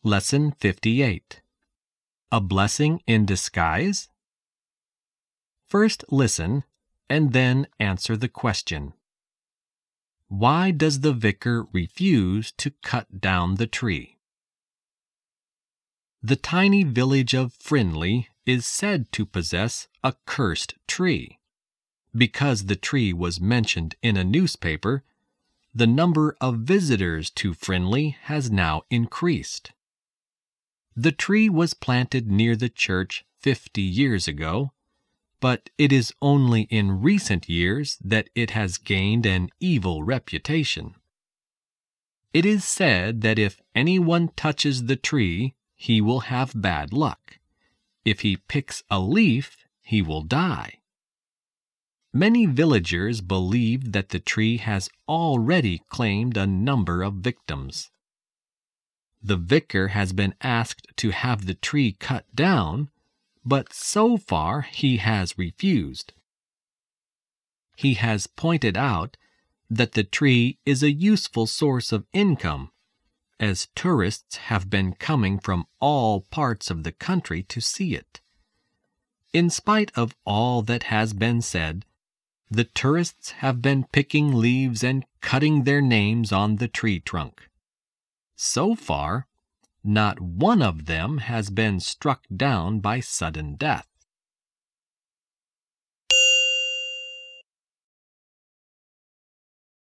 Lesson 58. A Blessing in Disguise? First listen, and then answer the question. Why does the vicar refuse to cut down the tree? The tiny village of Frinley is said to possess a cursed tree. Because the tree was mentioned in a newspaper, the number of visitors to Frinley has now increased. The tree was planted near the church 50 years ago, but it is only in recent years that it has gained an evil reputation. It is said that if anyone touches the tree, he will have bad luck. If he picks a leaf, he will die. Many villagers believe that the tree has already claimed a number of victims. The vicar has been asked to have the tree cut down, but so far he has refused. He has pointed out that the tree is a useful source of income, as tourists have been coming from all parts of the country to see it. In spite of all that has been said, the tourists have been picking leaves and cutting their names on the tree trunk. So far, not one of them has been struck down by sudden death.